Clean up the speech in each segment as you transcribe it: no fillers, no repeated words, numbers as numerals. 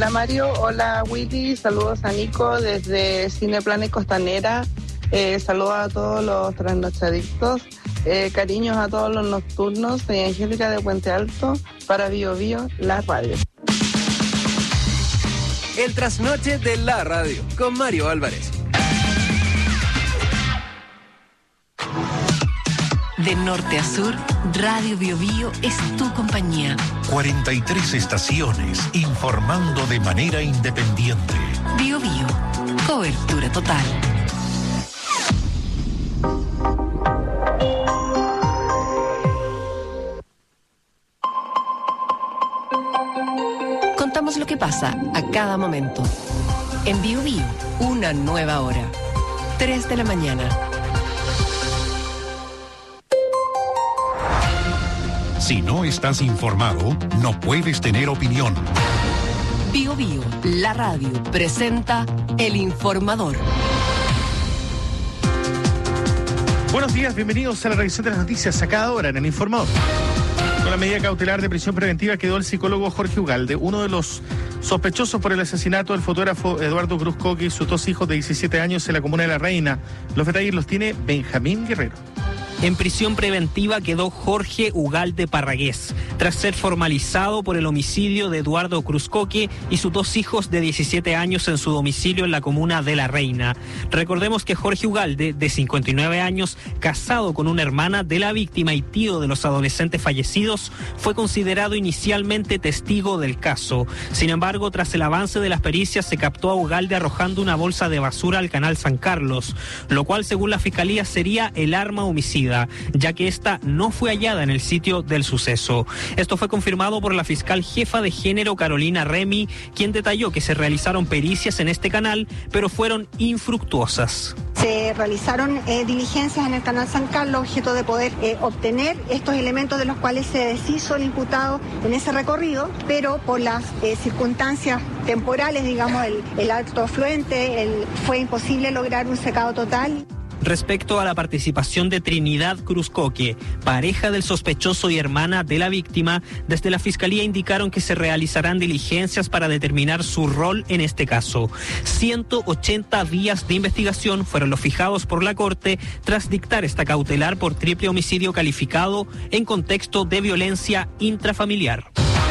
Hola Mario, hola Willy, saludos a Nico desde Cineplanet Costanera, saludos a todos los trasnochadictos, cariños a todos los nocturnos, soy Angélica de Puente Alto para Bio Bio, la radio. El trasnoche de la radio con Mario Álvarez. De norte a sur, Radio Bio Bio es tu compañía. 43 estaciones informando de manera independiente. Bio Bio, cobertura total. Contamos lo que pasa a cada momento. En Bio Bio, una nueva hora. 3 de la mañana. Si no estás informado, no puedes tener opinión. Bio Bio, la radio, presenta El Informador. Buenos días, bienvenidos a la revisión de las noticias a cada hora en El Informador. Con la medida cautelar de prisión preventiva quedó el psicólogo Jorge Ugalde, uno de los sospechosos por el asesinato del fotógrafo Eduardo Cruz Coque y sus 2 hijos de 17 años en la comuna de La Reina. Los detalles los tiene Benjamín Guerrero. En prisión preventiva quedó Jorge Ugalde Parragués, tras ser formalizado por el homicidio de Eduardo Cruz Coque y sus 2 hijos de 17 años en su domicilio en la comuna de La Reina. Recordemos que Jorge Ugalde, de 59 años, casado con una hermana de la víctima y tío de los adolescentes fallecidos, fue considerado inicialmente testigo del caso. Sin embargo, tras el avance de las pericias, se captó a Ugalde arrojando una bolsa de basura al canal San Carlos, lo cual, según la fiscalía, sería el arma homicida, ya que esta no fue hallada en el sitio del suceso. Esto fue confirmado por la fiscal jefa de género Carolina Remy, quien detalló que se realizaron pericias en este canal, pero fueron infructuosas. Se realizaron diligencias en el canal San Carlos, objeto de poder obtener estos elementos de los cuales se deshizo el imputado en ese recorrido, pero por las circunstancias temporales, digamos, el alto afluente, fue imposible lograr un secado total. Respecto a la participación de Trinidad Cruz Coque, pareja del sospechoso y hermana de la víctima, desde la Fiscalía indicaron que se realizarán diligencias para determinar su rol en este caso. 180 días de investigación fueron los fijados por la Corte tras dictar esta cautelar por triple homicidio calificado en contexto de violencia intrafamiliar.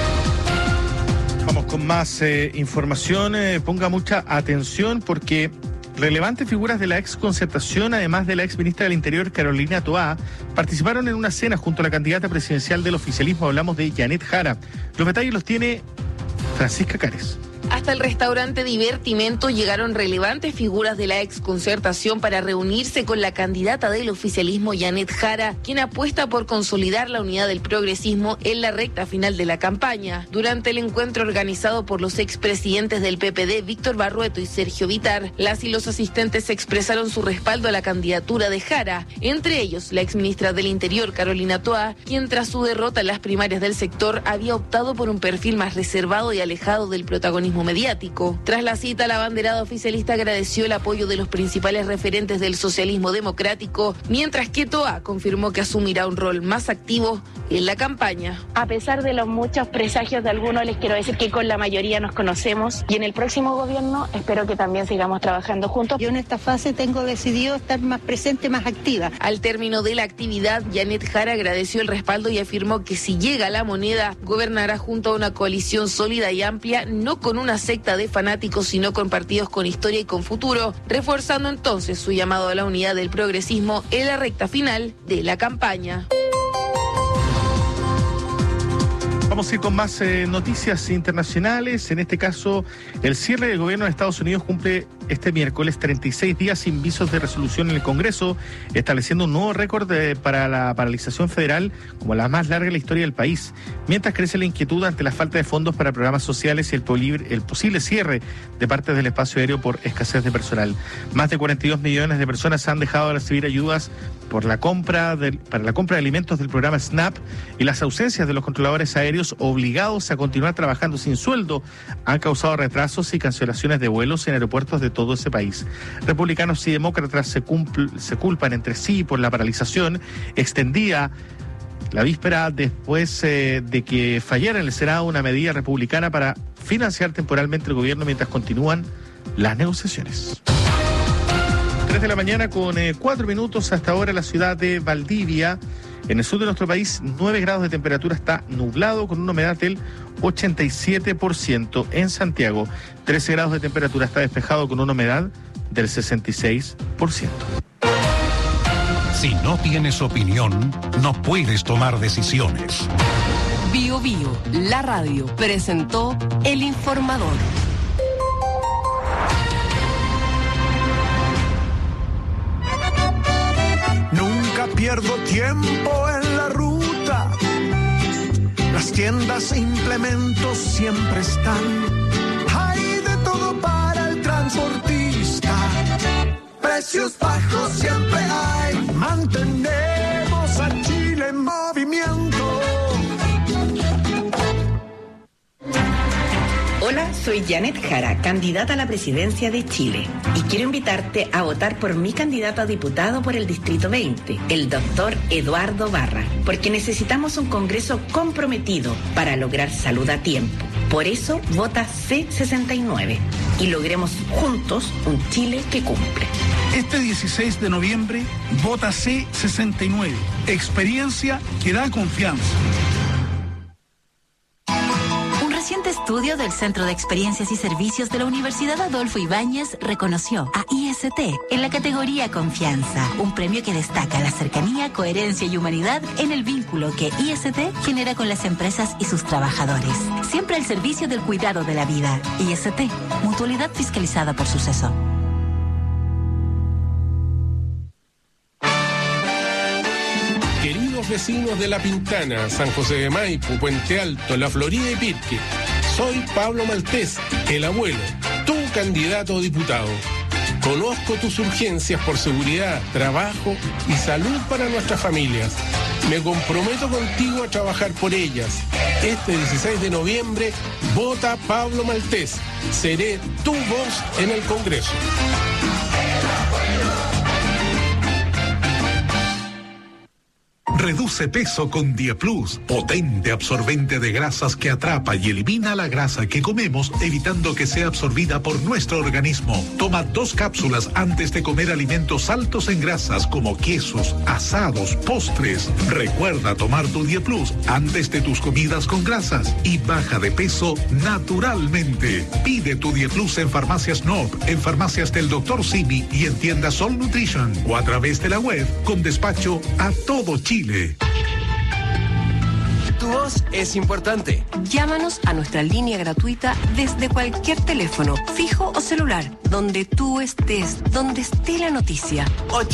Vamos con más información. Ponga mucha atención porque relevantes figuras de la ex Concertación, además de la ex ministra del Interior Carolina Toá, participaron en una cena junto a la candidata presidencial del oficialismo. Hablamos de Janet Jara. Los detalles los tiene Francisca Cares. Hasta el restaurante Divertimento llegaron relevantes figuras de la ex Concertación para reunirse con la candidata del oficialismo Janet Jara, quien apuesta por consolidar la unidad del progresismo en la recta final de la campaña. Durante el encuentro organizado por los expresidentes del PPD, Víctor Barrueto y Sergio Vitar, las y los asistentes expresaron su respaldo a la candidatura de Jara, entre ellos la exministra del Interior Carolina Toá, quien tras su derrota en las primarias del sector había optado por un perfil más reservado y alejado del protagonismo mediático. Tras la cita, la abanderada oficialista agradeció el apoyo de los principales referentes del socialismo democrático, mientras que Toá confirmó que asumirá un rol más activo en la campaña. A pesar de los muchos presagios de algunos, les quiero decir que con la mayoría nos conocemos y en el próximo gobierno espero que también sigamos trabajando juntos. Yo en esta fase tengo decidido estar más presente, más activa. Al término de la actividad, Janet Jara agradeció el respaldo y afirmó que si llega a la moneda, gobernará junto a una coalición sólida y amplia, no con una secta de fanáticos, sino con partidos con historia y con futuro, reforzando entonces su llamado a la unidad del progresismo en la recta final de la campaña. Vamos a ir con más noticias internacionales. En este caso, el cierre del gobierno de Estados Unidos cumple este miércoles 36 días sin visos de resolución en el Congreso, estableciendo un nuevo récord para la paralización federal como la más larga en la historia del país, mientras crece la inquietud ante la falta de fondos para programas sociales y el posible cierre de partes del espacio aéreo por escasez de personal. Más de 42 millones de personas han dejado de recibir ayudas para la compra de alimentos del programa SNAP, y las ausencias de los controladores aéreos obligados a continuar trabajando sin sueldo han causado retrasos y cancelaciones de vuelos en aeropuertos de todo ese país. Republicanos y demócratas se culpan entre sí por la paralización extendida la víspera después de que fallara en el Senado una medida republicana para financiar temporalmente el gobierno mientras continúan las negociaciones. 3 de la mañana con 4 minutos hasta ahora en la ciudad de Valdivia. En el sur de nuestro país, 9 grados de temperatura, está nublado con una humedad del 87%. En Santiago, 13 grados de temperatura, está despejado con una humedad del 66%. Si no tienes opinión, no puedes tomar decisiones. Bio Bio, la radio, presentó El Informador. Nunca pierdo tiempo en la ruta. Las tiendas e implementos siempre están. Hay de todo para el transportista. Precios bajos siempre hay. Mantenemos a Chile en movimiento. Hola, soy Janet Jara, candidata a la presidencia de Chile. Y quiero invitarte a votar por mi candidato a diputado por el Distrito 20, el doctor Eduardo Barra, porque necesitamos un Congreso comprometido para lograr salud a tiempo. Por eso, vota C69 y logremos juntos un Chile que cumple. Este 16 de noviembre, vota C69. Experiencia que da confianza. Un reciente estudio del Centro de Experiencias y Servicios de la Universidad Adolfo Ibáñez reconoció a IST en la categoría Confianza, un premio que destaca la cercanía, coherencia y humanidad en el vínculo que IST genera con las empresas y sus trabajadores. Siempre al servicio del cuidado de la vida. IST, mutualidad fiscalizada por Suceso. Queridos vecinos de La Pintana, San José de Maipo, Puente Alto, La Florida y Pirque, soy Pablo Maltés, el abuelo, tu candidato a diputado. Conozco tus urgencias por seguridad, trabajo y salud para nuestras familias. Me comprometo contigo a trabajar por ellas. Este 16 de noviembre, vota Pablo Maltés. Seré tu voz en el Congreso. Reduce peso con Dieplus, potente absorbente de grasas que atrapa y elimina la grasa que comemos, evitando que sea absorbida por nuestro organismo. Toma 2 cápsulas antes de comer alimentos altos en grasas como quesos, asados, postres. Recuerda tomar tu Dieplus antes de tus comidas con grasas y baja de peso naturalmente. Pide tu Dieplus en Farmacias Nord, en Farmacias del Dr. Simi y en tiendas All Nutrition o a través de la web con despacho a todo Chile. Tu voz es importante. Llámanos a nuestra línea gratuita desde cualquier teléfono, fijo o celular, donde tú estés, donde esté la noticia.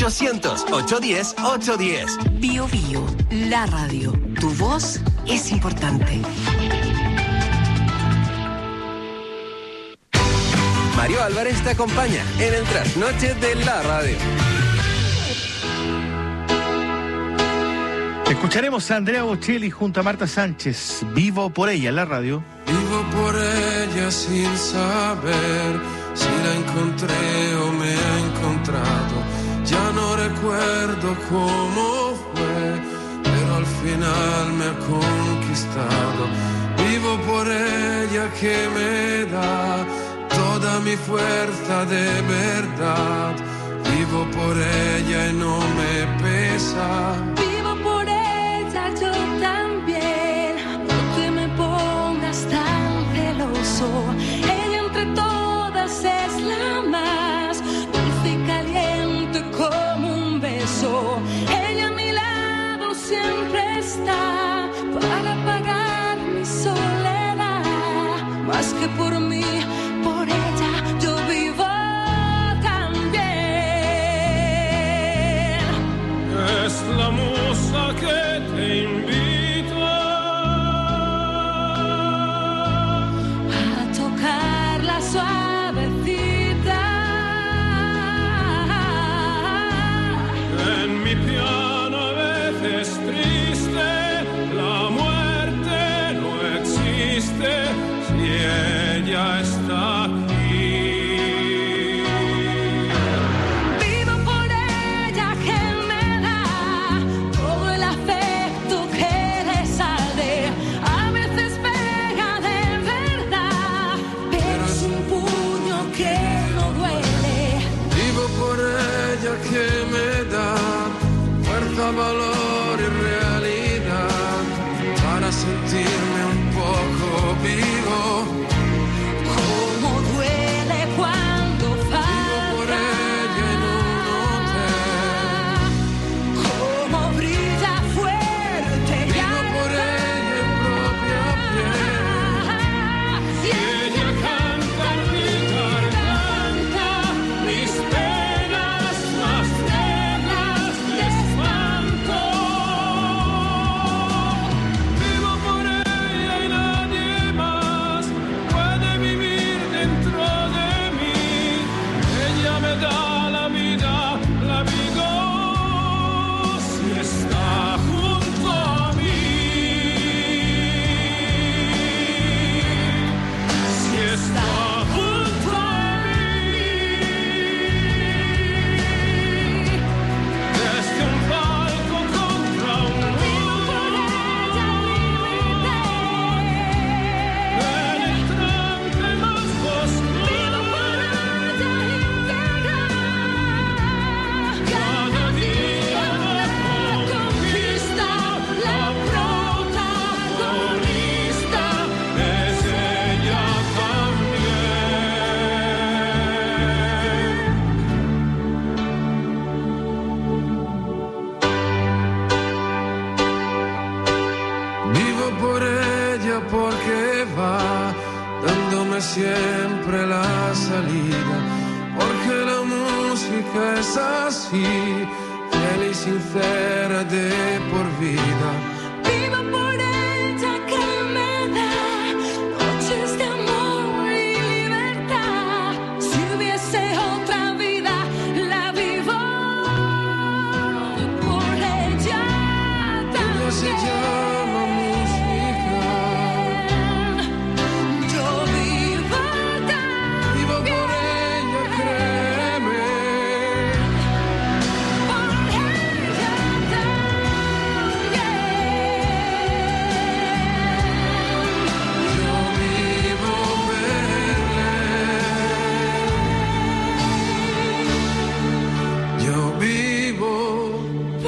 800-810-810. Bio Bio, la radio. Tu voz es importante. Mario Álvarez te acompaña en el trasnoche de la radio. Escucharemos a Andrea Bocelli junto a Marta Sánchez. Vivo por ella en la radio. Vivo por ella sin saber si la encontré o me ha encontrado. Ya no recuerdo cómo fue, pero al final me ha conquistado. Vivo por ella que me da toda mi fuerza de verdad. Vivo por ella y no me pesa. Vivo por ella yo también. No te me pongas tan celoso. Ella entre todas es la más dulce y caliente como un beso. Ella a mi lado siempre está para apagar mi soledad. Más que por mí, por ella yo vivo también. Es la musa que te invita a tocar la suavecita. En mi piano a veces triste, la muerte no existe si ella está. la salida, porque la música es así, fiel y sincera de por vida. Vivo por ella que me da noches de amor y libertad. Si hubiese otra vida, la vivo por ella también. Ella se llama música. Yo vivo también. Vivo por ella, créeme. Por ella también. Yo vivo verle. Yo vivo.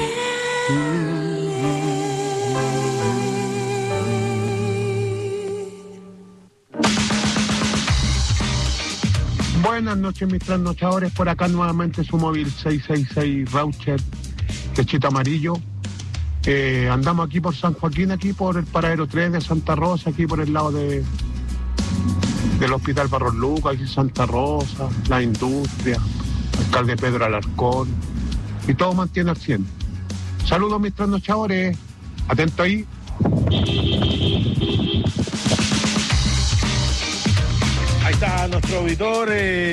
Buenas noches, mis trasnochadores. Por acá nuevamente su móvil 666 Raucher, techito amarillo. Andamos aquí por San Joaquín, aquí por el paradero 3 de Santa Rosa, aquí por el lado del Hospital Barros Lucas, aquí Santa Rosa, la industria, alcalde Pedro Alarcón, y todo mantiene al 100. Saludos, mis trasnochadores. Atento ahí. Ahí está nuestro auditor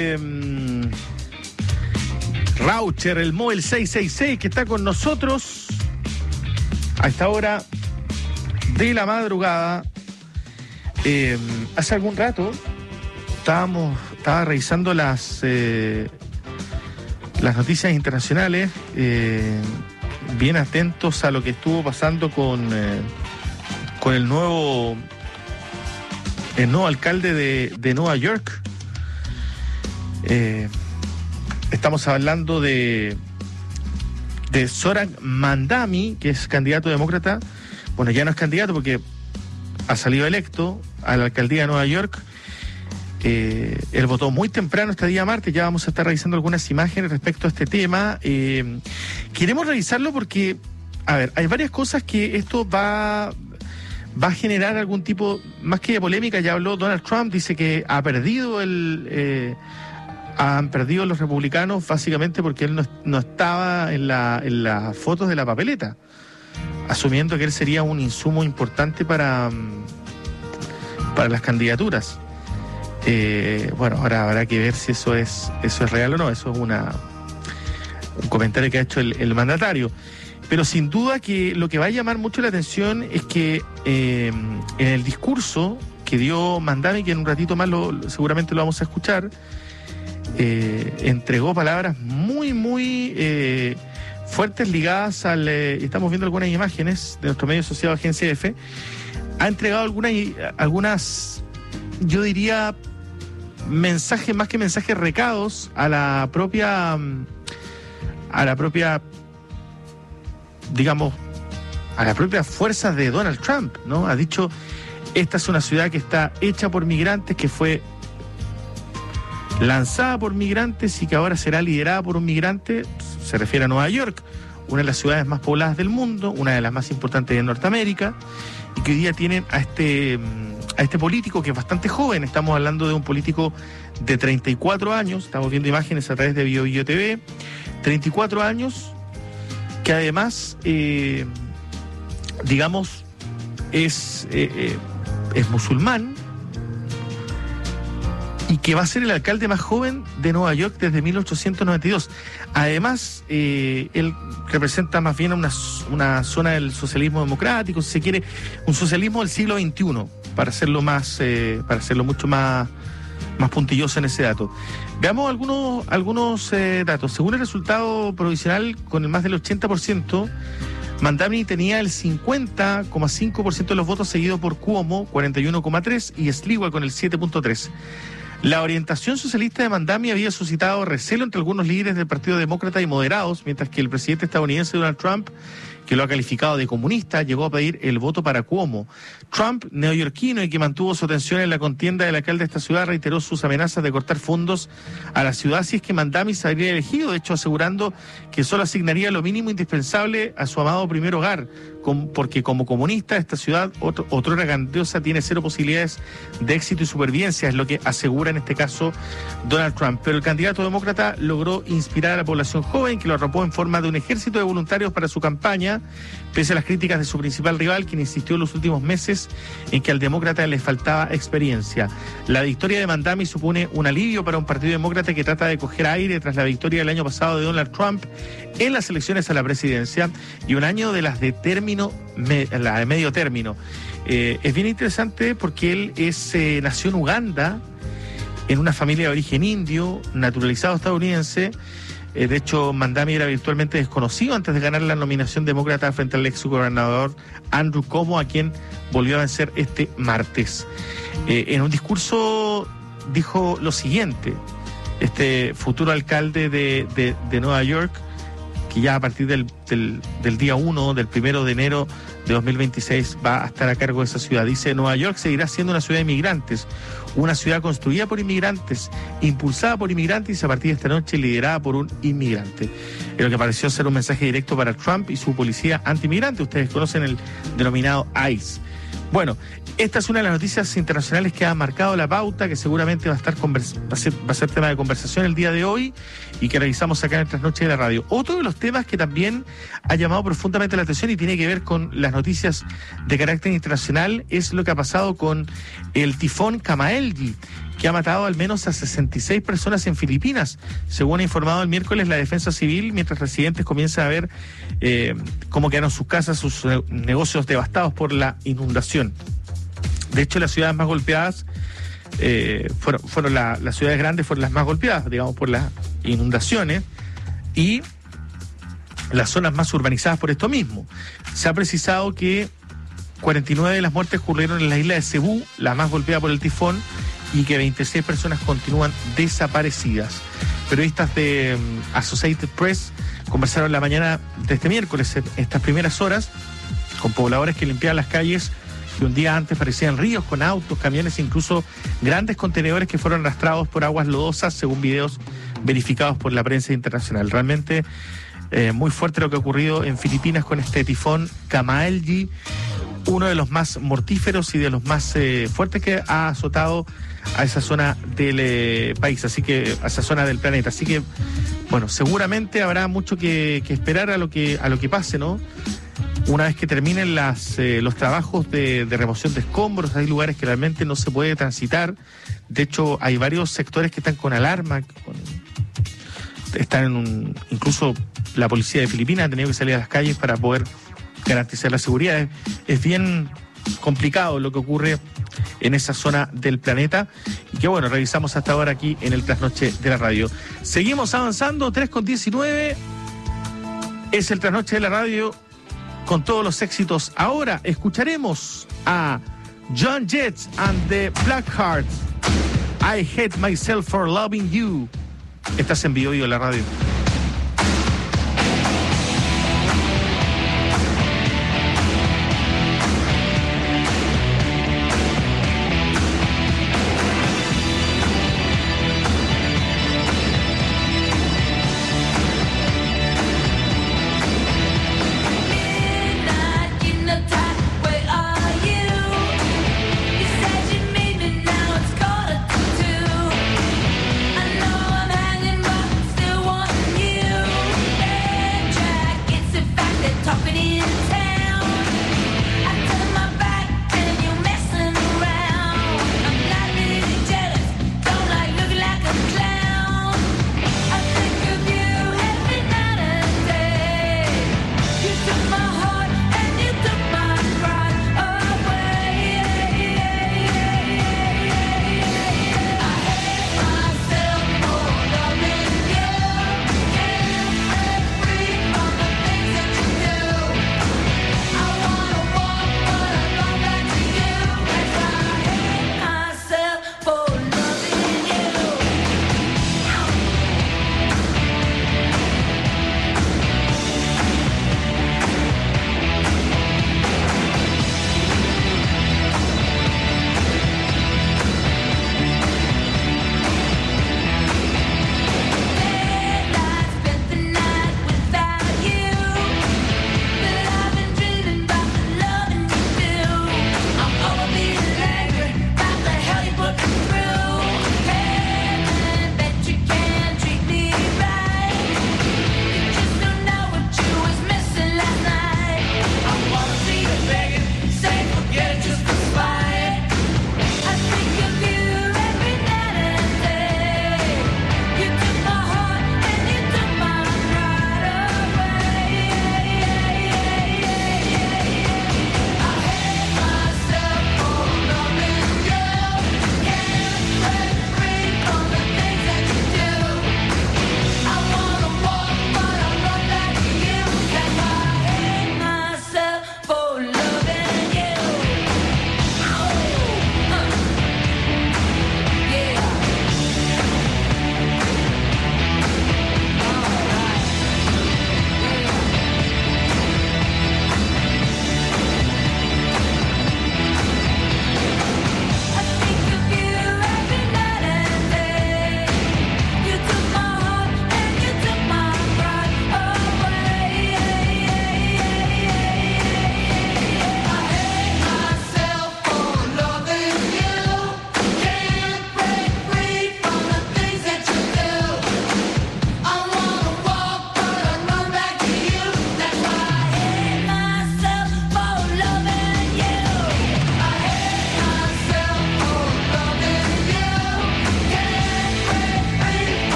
Raucher, el móvil 666, que está con nosotros a esta hora de la madrugada. Hace algún rato estaba revisando las noticias internacionales, bien atentos a lo que estuvo pasando con el nuevo alcalde de Nueva York. Estamos hablando de Zoran Mandami, que es candidato demócrata. Bueno, ya no es candidato porque ha salido electo a la alcaldía de Nueva York. Él votó muy temprano este día martes. Ya vamos a estar revisando algunas imágenes respecto a este tema. Queremos revisarlo porque, a ver, hay varias cosas que esto va a generar algún tipo, más que de polémica. Ya habló Donald Trump, dice que han perdido los republicanos básicamente porque él no estaba en las fotos de la papeleta, asumiendo que él sería un insumo importante para las candidaturas. Bueno, ahora habrá que ver si eso es real o no. Eso es un comentario que ha hecho el mandatario. Pero sin duda que lo que va a llamar mucho la atención es que en el discurso que dio Mandami, que en un ratito más seguramente lo vamos a escuchar, entregó palabras muy, muy fuertes ligadas al... estamos viendo algunas imágenes de nuestro medio asociado Agencia F. Ha entregado algunas, yo diría, mensajes, más que mensajes, recados a la propia digamos, a las propias fuerzas de Donald Trump, ¿no? Ha dicho, esta es una ciudad que está hecha por migrantes, que fue lanzada por migrantes y que ahora será liderada por un migrante. Se refiere a Nueva York, una de las ciudades más pobladas del mundo, una de las más importantes de Norteamérica, y que hoy día tienen a este político que es bastante joven. Estamos hablando de un político de 34 años, estamos viendo imágenes a través de BioBio TV, 34 años, que además, digamos, es musulmán y que va a ser el alcalde más joven de Nueva York desde 1892. Además, él representa más bien una zona del socialismo democrático, si se quiere, un socialismo del siglo XXI, para hacerlo mucho más puntilloso en ese dato. Veamos algunos datos. Según el resultado provisional, con el más del 80%, Mandami tenía el 50,5% de los votos, seguido por Cuomo, 41,3%, y Sliwa con el 7,3%. La orientación socialista de Mandami había suscitado recelo entre algunos líderes del Partido Demócrata y moderados, mientras que el presidente estadounidense Donald Trump, que lo ha calificado de comunista, llegó a pedir el voto para Cuomo. Trump, neoyorquino y que mantuvo su atención en la contienda del alcalde de esta ciudad, reiteró sus amenazas de cortar fondos a la ciudad si es que Mandami se habría elegido, de hecho asegurando que solo asignaría lo mínimo indispensable a su amado primer hogar, porque como comunista esta ciudad, otrora grandiosa, tiene cero posibilidades de éxito y supervivencia, es lo que asegura en este caso Donald Trump. Pero el candidato demócrata logró inspirar a la población joven, que lo arropó en forma de un ejército de voluntarios para su campaña, pese a las críticas de su principal rival, quien insistió en los últimos meses en que al demócrata le faltaba experiencia. La victoria de Mandami supone un alivio para un partido demócrata que trata de coger aire tras la victoria del año pasado de Donald Trump en las elecciones a la presidencia y un año de las de la de medio término. Es bien interesante porque él nació en Uganda, en una familia de origen indio, naturalizado estadounidense. De hecho, Mandami era virtualmente desconocido antes de ganar la nominación demócrata frente al ex gobernador Andrew Cuomo, a quien volvió a vencer este martes. En un discurso dijo lo siguiente: este futuro alcalde de Nueva York, que ya a partir del día 1, del 1 de enero de 2026, va a estar a cargo de esa ciudad. Dice: Nueva York seguirá siendo una ciudad de inmigrantes, una ciudad construida por inmigrantes, impulsada por inmigrantes y a partir de esta noche liderada por un inmigrante. Es lo que pareció ser un mensaje directo para Trump y su policía anti-inmigrante. Ustedes conocen el denominado ICE. Bueno, esta es una de las noticias internacionales que ha marcado la pauta, que seguramente va a ser tema de conversación el día de hoy y que revisamos acá en Nuestras Noches de la Radio. Otro de los temas que también ha llamado profundamente la atención y tiene que ver con las noticias de carácter internacional es lo que ha pasado con el tifón Kamaelji, que ha matado al menos a 66 personas en Filipinas, según ha informado el miércoles la Defensa Civil, mientras residentes comienzan a ver cómo quedaron sus casas, sus negocios devastados por la inundación. De hecho, las ciudades más golpeadas fueron las ciudades grandes, fueron las más golpeadas, digamos, por las inundaciones, y las zonas más urbanizadas por esto mismo. Se ha precisado que 49 de las muertes ocurrieron en la isla de Cebú, la más golpeada por el tifón, y que 26 personas continúan desaparecidas. Periodistas de Associated Press conversaron la mañana de este miércoles, en estas primeras horas, con pobladores que limpiaban las calles que un día antes parecían ríos con autos, camiones e incluso grandes contenedores que fueron arrastrados por aguas lodosas, según videos verificados por la prensa internacional. Realmente muy fuerte lo que ha ocurrido en Filipinas con este tifón Kamaelji, uno de los más mortíferos y de los más fuertes que ha azotado a esa zona del país, así que a esa zona del planeta. Así que, bueno, seguramente habrá mucho que esperar a lo que pase, ¿no? Una vez que terminen los trabajos de remoción de escombros, hay lugares que realmente no se puede transitar. De hecho, hay varios sectores que están con alarma, incluso la policía de Filipinas ha tenido que salir a las calles para poder garantizar la seguridad. Es bien complicado lo que ocurre en esa zona del planeta y que, bueno, revisamos hasta ahora aquí en el Trasnoche de la Radio. Seguimos avanzando, 3:19, es el Trasnoche de la Radio con todos los éxitos. Ahora escucharemos a John Jett and the Blackhearts, I Hate Myself for Loving You. Estás en Bio de la Radio. Want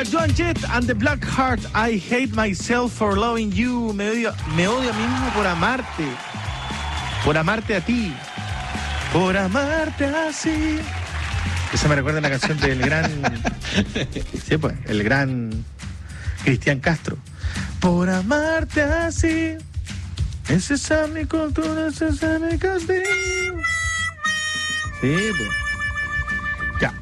Joan Jett and the Black Heart. I hate myself for loving you. Me odio a mí mismo por amarte. Por amarte a ti. Por amarte así. Esa me recuerda a una canción del gran... sí, pues, el gran Cristian Castro. Por amarte así. Ese es mi cultura, ese es mi castigo. Sí, pues. Ya.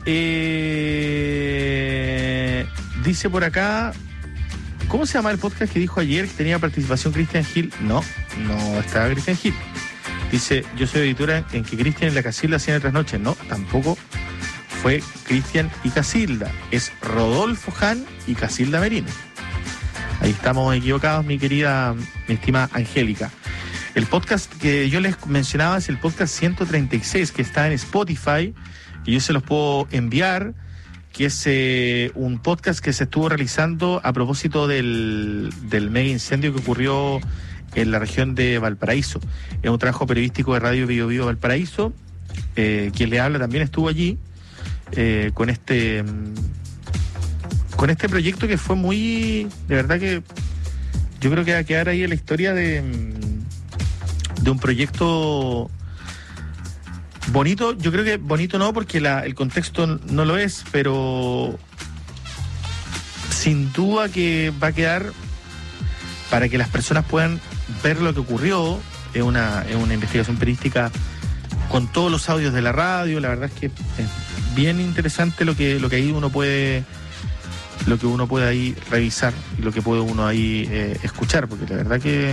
Dice por acá, ¿cómo se llama el podcast que dijo ayer que tenía participación Cristian Gil? No estaba Cristian Gil. Dice, yo soy editora en que Cristian y la Casilda hacían otras noches. No, tampoco fue Cristian y Casilda. Es Rodolfo Ján y Casilda Merino. Ahí estamos equivocados, mi estimada Angélica. El podcast que yo les mencionaba es el podcast 136, que está en Spotify, y yo se los puedo enviar, que es un podcast que se estuvo realizando a propósito del mega incendio que ocurrió en la región de Valparaíso. Es un trabajo periodístico de Radio Bio Bio Valparaíso. Quien le habla también estuvo allí con este proyecto que fue muy... De verdad que yo creo que va a quedar ahí en la historia de un proyecto bonito. Yo creo que bonito no, porque el contexto no lo es, pero sin duda que va a quedar para que las personas puedan ver lo que ocurrió. Es una investigación periodística con todos los audios de la radio. La verdad es que es bien interesante lo que ahí uno puede ahí revisar y lo que puede uno ahí escuchar, porque la verdad que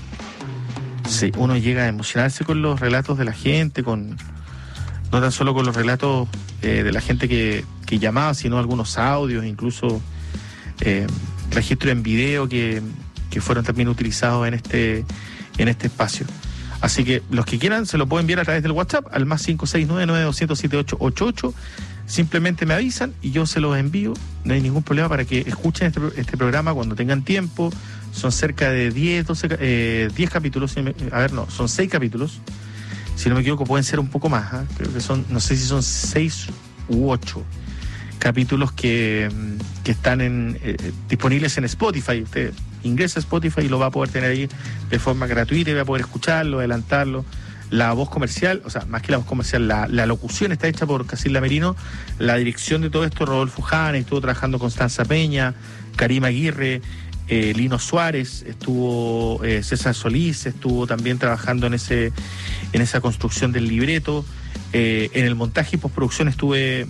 sí, uno llega a emocionarse con los relatos de la gente, no tan solo con los relatos de la gente que llamaba, sino algunos audios, incluso registros en video que fueron también utilizados en este espacio. Así que los que quieran se lo pueden enviar a través del WhatsApp al más 569-9200-7888. Simplemente me avisan y yo se los envío. No hay ningún problema para que escuchen este programa cuando tengan tiempo. Son cerca de 10 capítulos. Son 6 capítulos. Si no me equivoco, pueden ser un poco más. Creo que no sé si son 6 u 8 capítulos que están disponibles en Spotify. Usted ingresa a Spotify y lo va a poder tener ahí de forma gratuita y va a poder escucharlo, adelantarlo. La voz comercial, o sea, más que la voz comercial, la locución está hecha por Casilda Merino. La dirección de todo esto, Rodolfo Ján, estuvo trabajando Constanza Peña, Karima Aguirre, Lino Suárez, estuvo César Solís, estuvo también trabajando en esa construcción del libreto. En el montaje y postproducción estuve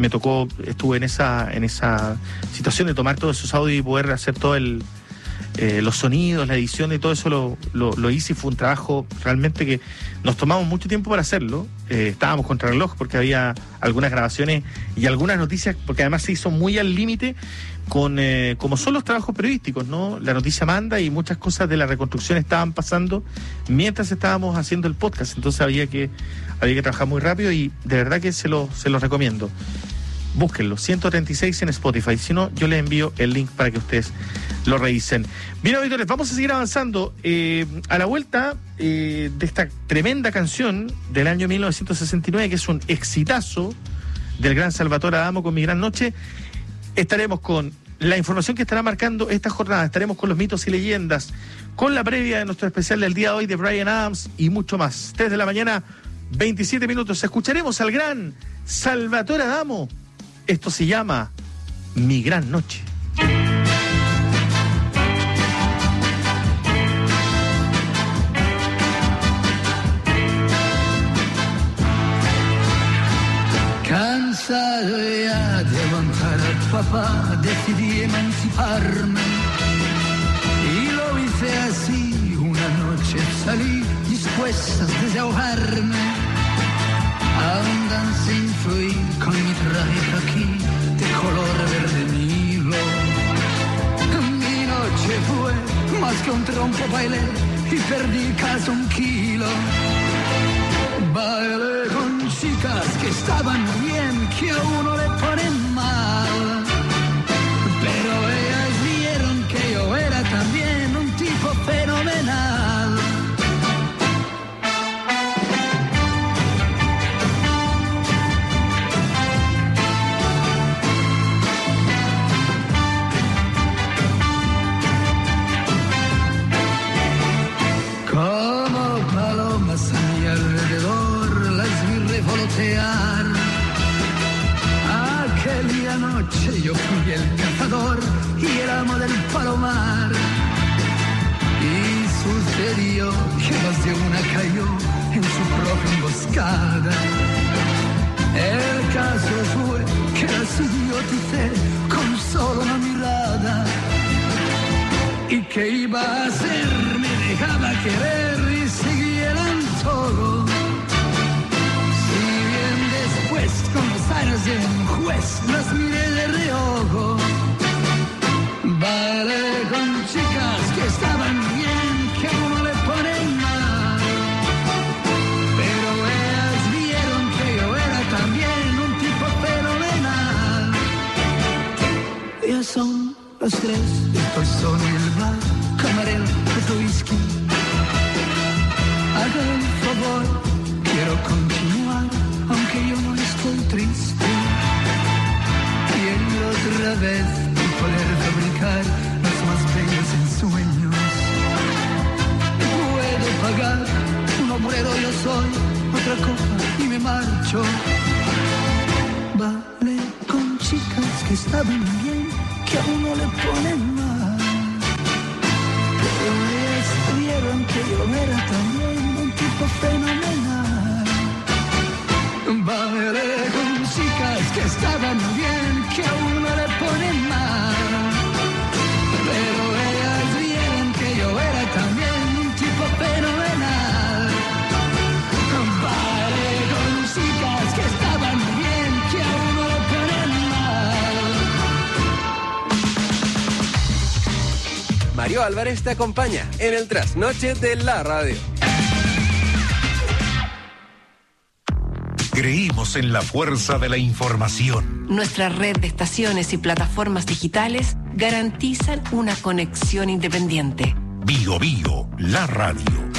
en esa situación de tomar todos esos audios y poder hacer todo los sonidos, la edición y todo eso lo hice, y fue un trabajo realmente que nos tomamos mucho tiempo para hacerlo. Estábamos contra el reloj porque había algunas grabaciones y algunas noticias, porque además se hizo muy al límite como son los trabajos periodísticos, ¿no? La noticia manda y muchas cosas de la reconstrucción estaban pasando mientras estábamos haciendo el podcast, entonces había que trabajar muy rápido y de verdad que se los recomiendo. Búsquenlo, 136 en Spotify. Si no, yo les envío el link para que ustedes lo revisen. Bien, auditores, vamos a seguir avanzando. A la vuelta de esta tremenda canción del año 1969, que es un exitazo del gran Salvatore Adamo con Mi Gran Noche, estaremos con la información que estará marcando esta jornada. Estaremos con los mitos y leyendas, con la previa de nuestro especial del día de hoy de Bryan Adams y mucho más. 3 de la mañana, 27 minutos. Escucharemos al gran Salvatore Adamo. Esto se llama Mi Gran Noche. Cansado ya de aguantar al papá, decidí emanciparme. Y lo hice así, una noche salí dispuesta a desahogarme. Andan sin fluir con mi traje aquí de color verde Nilo. Mi noche fue más que un trompo, bailé y perdí casi 1 kilo. Bailé con chicas que estaban bien, que a uno le ponen mal. Pero ellas vieron que yo era también un tipo fenomenal. pasear. Aquella noche yo fui el cazador y el amo del palomar. Y sucedió que más de una cayó en su propia emboscada. El caso fue que las idioticé con solo una mirada. ¿Y qué iba a hacer? Me dejaba querer y seguía el antojo. Si bien después, con los aires de un juez, las miré de reojo. Bailé con chicas que estaban bien, que a uno le ponen mal. Pero ellas vieron que yo era también un tipo fenomenal. Ya son las 3, estoy solo en el bar, camarero, otro whisky. Haga el favor, quiero continuar, aunque yo no estoy triste. Quiero otra vez poder fabricar los más bellos ensueños. Puedo pagar, un obrero yo soy, otra copa y me marcho. Vale con chicas que estaban bien, que a uno le ponen mal. Pero ellas vieron que yo era también un tipo fenomenal. Bailé con chicas que estaban bien, que a uno le ponen mal. Pero ellas vieron que yo era también un tipo fenomenal. Bailé con chicas que estaban bien, que a uno le ponen mal. Mario Álvarez te acompaña en el trasnoche de la radio. Creímos en la fuerza de la información. Nuestra red de estaciones y plataformas digitales garantizan una conexión independiente. Bio Bio, la radio.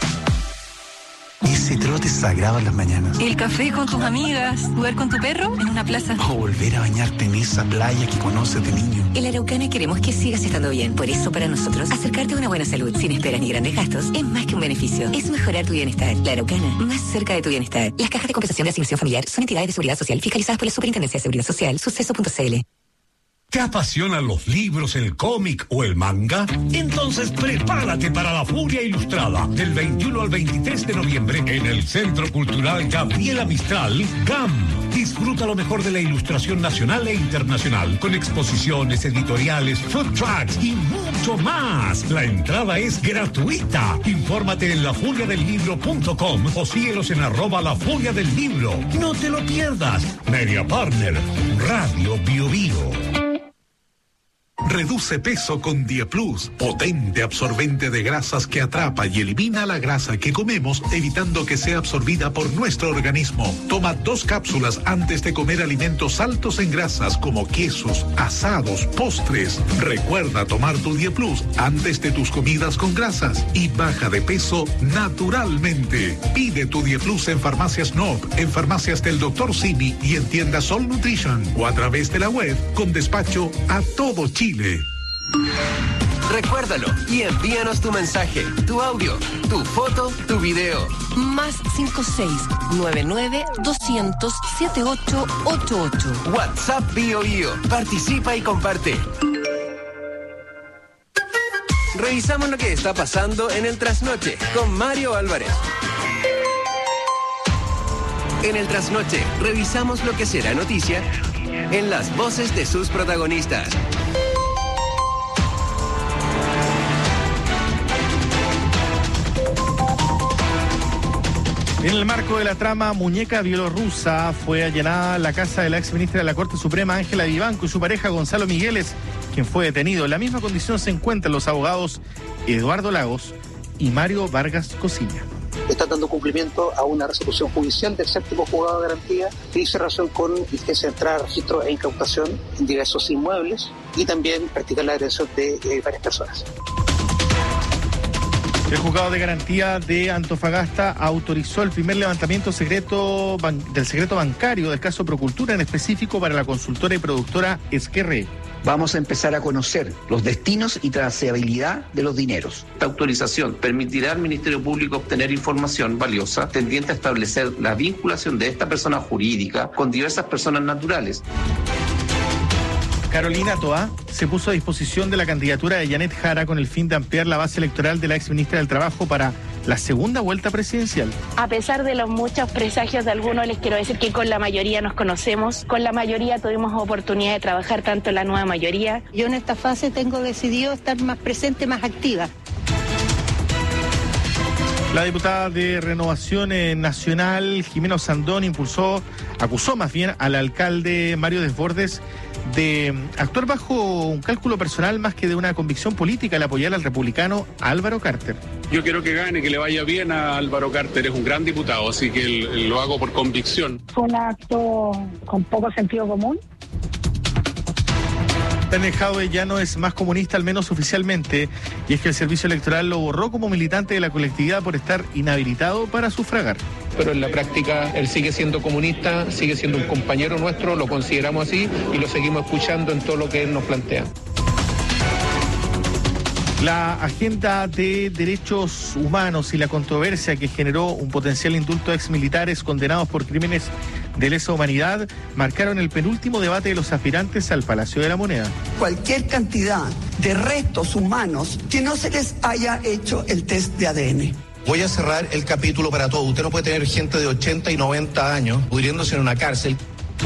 Ese trote sagrado en las mañanas. El café con tus amigas, jugar con tu perro en una plaza. O volver a bañarte en esa playa que conoces de niño. En La Araucana queremos que sigas estando bien. Por eso, para nosotros, acercarte a una buena salud sin esperas ni grandes gastos es más que un beneficio. Es mejorar tu bienestar. La Araucana, más cerca de tu bienestar. Las cajas de compensación de asignación familiar son entidades de seguridad social fiscalizadas por la Superintendencia de Seguridad Social. Suceso.cl. ¿Te apasionan los libros, el cómic o el manga? Entonces prepárate para la Furia Ilustrada del 21 al 23 de noviembre en el Centro Cultural Gabriela Mistral, GAM. Disfruta lo mejor de la ilustración nacional e internacional con exposiciones, editoriales, food trucks y mucho más. La entrada es gratuita. Infórmate en lafuriadelibro.com o síguelos en @lafuriadelibro. No te lo pierdas. Media Partner, Radio Bio Bio. Reduce peso con Dieplus, potente absorbente de grasas que atrapa y elimina la grasa que comemos, evitando que sea absorbida por nuestro organismo. Toma 2 cápsulas antes de comer alimentos altos en grasas como quesos, asados, postres. Recuerda tomar tu Dieplus antes de tus comidas con grasas y baja de peso naturalmente. Pide tu Dieplus en Farmacias Nob, en farmacias del Dr. Simi y en tiendas Sol Nutrition o a través de la web con despacho a todo Chile. Recuérdalo y envíanos tu mensaje, tu audio, tu foto, tu video. Más 56-99-200-7888. WhatsApp Bio Bio. Participa y comparte. Revisamos lo que está pasando en el trasnoche con Mario Álvarez. En el trasnoche revisamos lo que será noticia en las voces de sus protagonistas. En el marco de la trama Muñeca Bielorrusa, fue allanada la casa de la exministra de la Corte Suprema, Ángela Vivanco, y su pareja, Gonzalo Migueles, quien fue detenido. En la misma condición se encuentran los abogados Eduardo Lagos y Mario Vargas Cosilla. Está dando cumplimiento a una resolución judicial del 7º Juzgado de Garantía que dice relación con diligencia de entrada, registro e incautación en diversos inmuebles y también practicar la detención de varias personas. El juzgado de garantía de Antofagasta autorizó el primer levantamiento del secreto bancario del caso Procultura, en específico para la consultora y productora Esquerre. Vamos a empezar a conocer los destinos y trazabilidad de los dineros. Esta autorización permitirá al Ministerio Público obtener información valiosa tendiente a establecer la vinculación de esta persona jurídica con diversas personas naturales. Carolina Toá se puso a disposición de la candidatura de Janet Jara con el fin de ampliar la base electoral de la exministra del Trabajo para la segunda vuelta presidencial. A pesar de los muchos presagios de algunos, les quiero decir que con la mayoría nos conocemos, con la mayoría tuvimos oportunidad de trabajar, tanto la nueva mayoría. Yo en esta fase tengo decidido estar más presente, más activa. La diputada de Renovación Nacional, Jimena Osandón, acusó más bien al alcalde Mario Desbordes de actuar bajo un cálculo personal más que de una convicción política al apoyar al republicano Álvaro Carter. Yo quiero que gane, que le vaya bien a Álvaro Carter, es un gran diputado, así que lo hago por convicción. Fue un acto con poco sentido común. Daniel Jadwe ya no es más comunista, al menos oficialmente, y es que el servicio electoral lo borró como militante de la colectividad por estar inhabilitado para sufragar. Pero en la práctica él sigue siendo comunista, sigue siendo un compañero nuestro, lo consideramos así y lo seguimos escuchando en todo lo que él nos plantea. La agenda de derechos humanos y la controversia que generó un potencial indulto a exmilitares condenados por crímenes de lesa humanidad marcaron el penúltimo debate de los aspirantes al Palacio de la Moneda. Cualquier cantidad de restos humanos que no se les haya hecho el test de ADN. Voy a cerrar el capítulo para todos. Usted no puede tener gente de 80 y 90 años pudriéndose en una cárcel.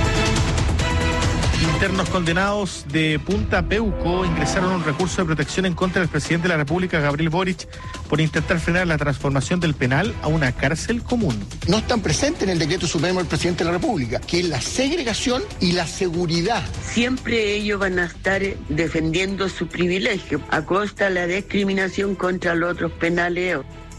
Internos condenados de Punta Peuco ingresaron un recurso de protección en contra del presidente de la República, Gabriel Boric, por intentar frenar la transformación del penal a una cárcel común. No están presentes en el decreto supremo del presidente de la República, que es la segregación y la seguridad. Siempre ellos van a estar defendiendo su privilegio a costa de la discriminación contra los otros penales.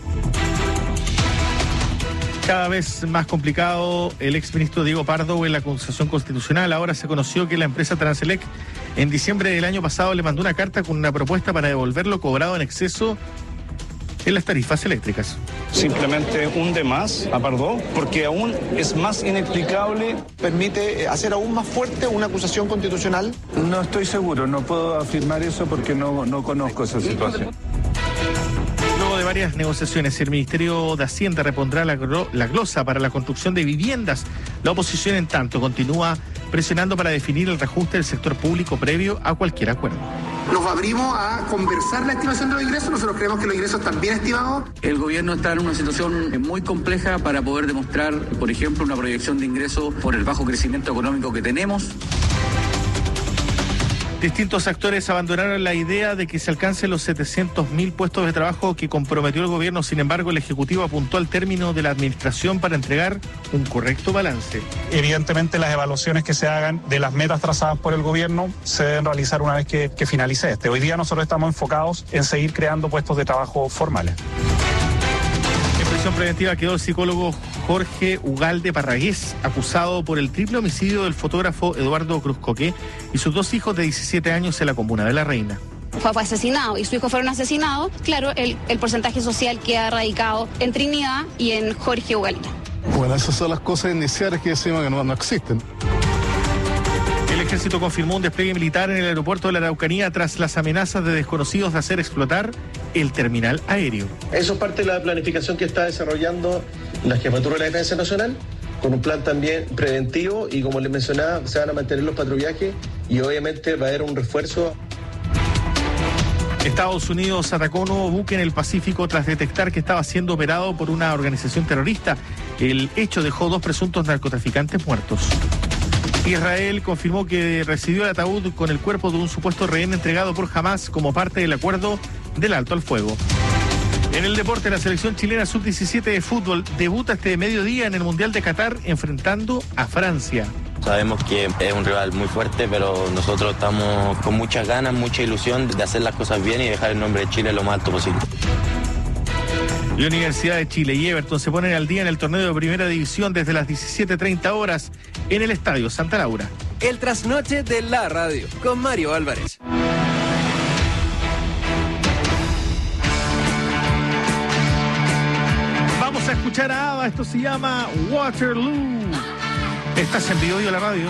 Cada vez más complicado el exministro Diego Pardo en la acusación constitucional. Ahora se conoció que la empresa Transelec en diciembre del año pasado le mandó una carta con una propuesta para devolver lo cobrado en exceso en las tarifas eléctricas. Simplemente hunde más a Pardo, porque aún es más inexplicable. ¿Permite hacer aún más fuerte una acusación constitucional? No estoy seguro, no puedo afirmar eso porque no conozco esa situación. Luego de varias negociaciones, el Ministerio de Hacienda repondrá la glosa para la construcción de viviendas. La oposición, en tanto, continúa presionando para definir el reajuste del sector público previo a cualquier acuerdo. Nos abrimos a conversar la estimación de los ingresos. Nosotros creemos que los ingresos están bien estimados. El gobierno está en una situación muy compleja para poder demostrar, por ejemplo, una proyección de ingresos por el bajo crecimiento económico que tenemos. Distintos actores abandonaron la idea de que se alcancen los 700.000 puestos de trabajo que comprometió el gobierno. Sin embargo, el Ejecutivo apuntó al término de la administración para entregar un correcto balance. Evidentemente, las evaluaciones que se hagan de las metas trazadas por el gobierno se deben realizar una vez que finalice este. Hoy día nosotros estamos enfocados en seguir creando puestos de trabajo formales. En prisión preventiva quedó el psicólogo Jorge Ugalde Parragués, acusado por el triple homicidio del fotógrafo Eduardo Cruzcoque y sus dos hijos de 17 años en la comuna de La Reina. Fue asesinado y sus hijos fueron asesinados. Claro, el porcentaje social queda radicado en Trinidad y en Jorge Ugalde. Bueno, esas son las cosas iniciales que decimos que no existen. El ejército confirmó un despliegue militar en el aeropuerto de la Araucanía tras las amenazas de desconocidos de hacer explotar el terminal aéreo. Eso es parte de la planificación que está desarrollando la Jefatura de la Defensa Nacional, con un plan también preventivo y, como les mencionaba, se van a mantener los patrullajes y obviamente va a haber un refuerzo. Estados Unidos atacó un nuevo buque en el Pacífico tras detectar que estaba siendo operado por una organización terrorista. El hecho dejó 2 presuntos narcotraficantes muertos. Israel confirmó que recibió el ataúd con el cuerpo de un supuesto rehén entregado por Hamas como parte del acuerdo del alto al fuego. En el deporte, la selección chilena sub-17 de fútbol debuta este mediodía en el Mundial de Qatar enfrentando a Francia. Sabemos que es un rival muy fuerte, pero nosotros estamos con muchas ganas, mucha ilusión de hacer las cosas bien y dejar el nombre de Chile lo más alto posible. La Universidad de Chile y Everton se ponen al día en el torneo de Primera División desde las 17:30 horas en el Estadio Santa Laura. El trasnoche de la radio con Mario Álvarez. a escuchar a ABBA, esto se llama Waterloo. Estás en Vivo la radio.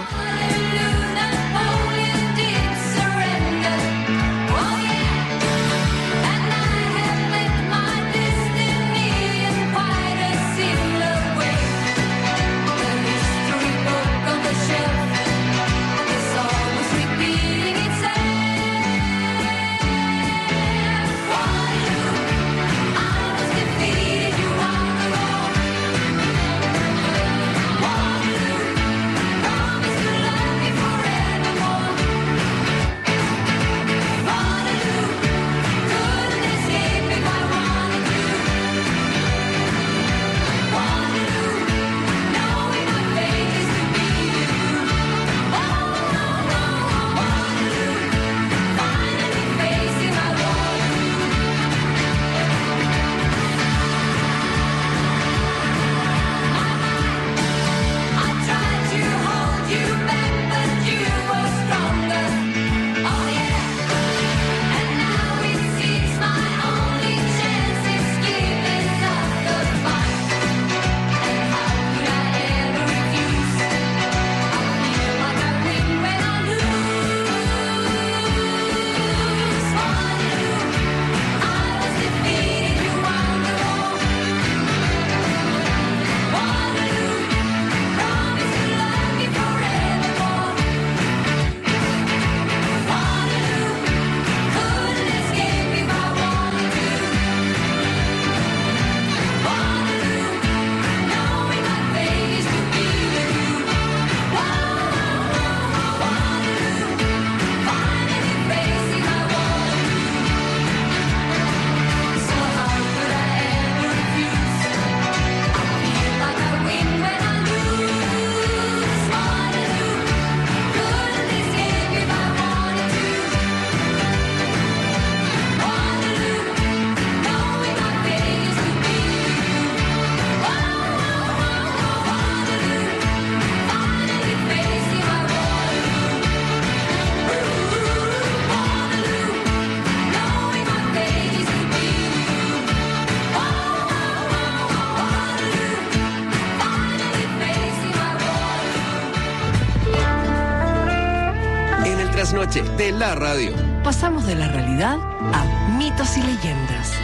Noche de la radio. Pasamos de la realidad a mitos y leyendas.